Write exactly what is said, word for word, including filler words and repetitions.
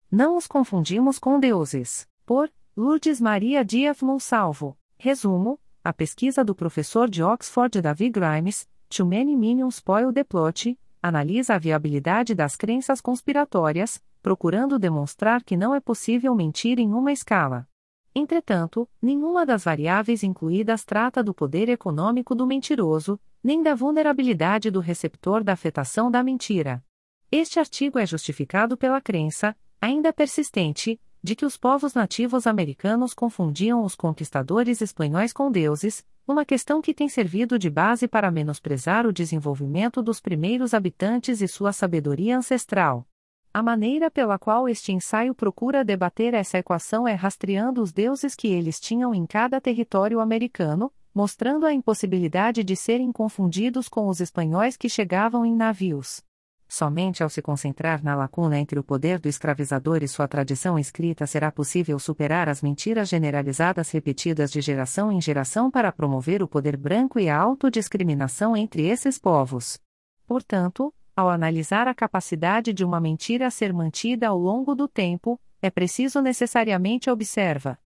Não os confundimos com deuses. Por Lourdes Maria Dias Monsalvo. Resumo: a pesquisa do professor de Oxford David Grimes, Too Many Minions Spoil the Plot, analisa a viabilidade das crenças conspiratórias, procurando demonstrar que não é possível mentir em uma escala. Entretanto, nenhuma das variáveis incluídas trata do poder econômico do mentiroso, nem da vulnerabilidade do receptor da afetação da mentira. Este artigo é justificado pela crença, ainda persistente, de que os povos nativos americanos confundiam os conquistadores espanhóis com deuses, uma questão que tem servido de base para menosprezar o desenvolvimento dos primeiros habitantes e sua sabedoria ancestral. A maneira pela qual este ensaio procura debater essa equação é rastreando os deuses que eles tinham em cada território americano, mostrando a impossibilidade de serem confundidos com os espanhóis que chegavam em navios. Somente ao se concentrar na lacuna entre o poder do escravizador e sua tradição escrita será possível superar as mentiras generalizadas repetidas de geração em geração para promover o poder branco e a autodiscriminação entre esses povos. Portanto, ao analisar a capacidade de uma mentira a ser mantida ao longo do tempo, é preciso necessariamente observar